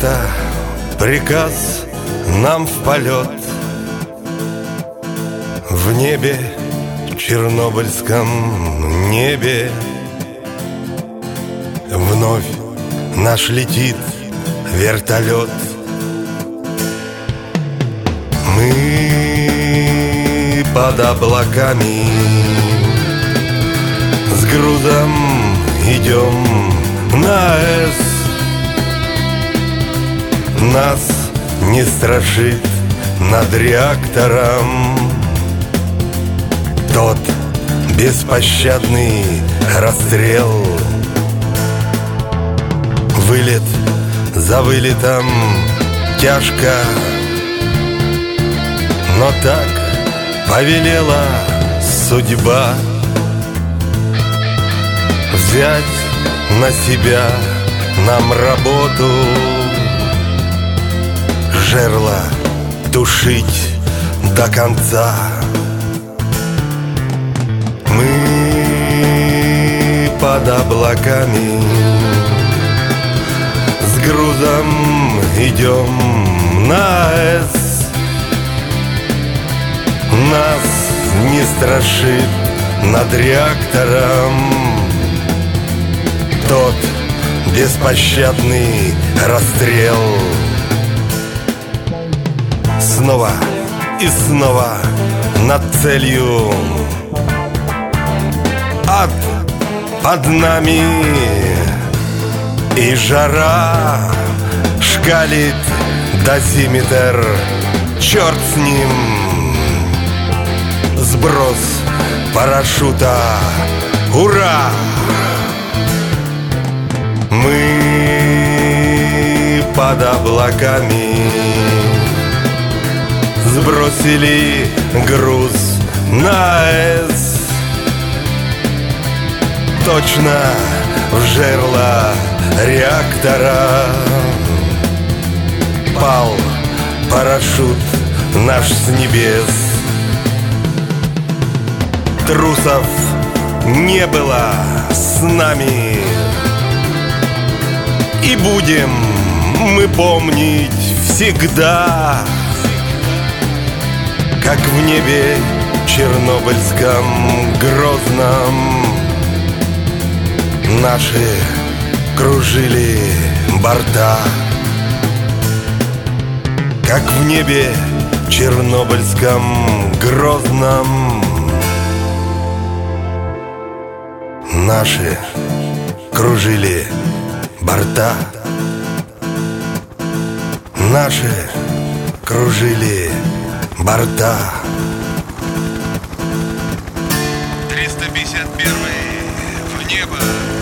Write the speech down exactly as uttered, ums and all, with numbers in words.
это приказ нам в полет. В небе, чернобыльском небе, вновь наш летит вертолет. Мы под облаками с грузом идем на С. Нас не страшит над реактором тот беспощадный расстрел. Вылет за вылетом тяжко, но так повелела судьба взять на себя нам работу, жерла тушить до конца. Мы под облаками с грузом идем на С. Нас не страшит над реактором тот беспощадный расстрел. Снова и снова над целью ад под нами, и жара шкалит дозиметр, черт с ним. Сброс парашюта, ура! Мы под облаками сбросили груз на С. Точно в жерло реактора пал парашют наш с небес. Трусов не было с нами, и будем мы помнить всегда, как в небе чернобыльском грозном наши кружили борта. Как в небе чернобыльском грозном наши кружили борта. Наши кружили борта. триста пятьдесят первый в небо.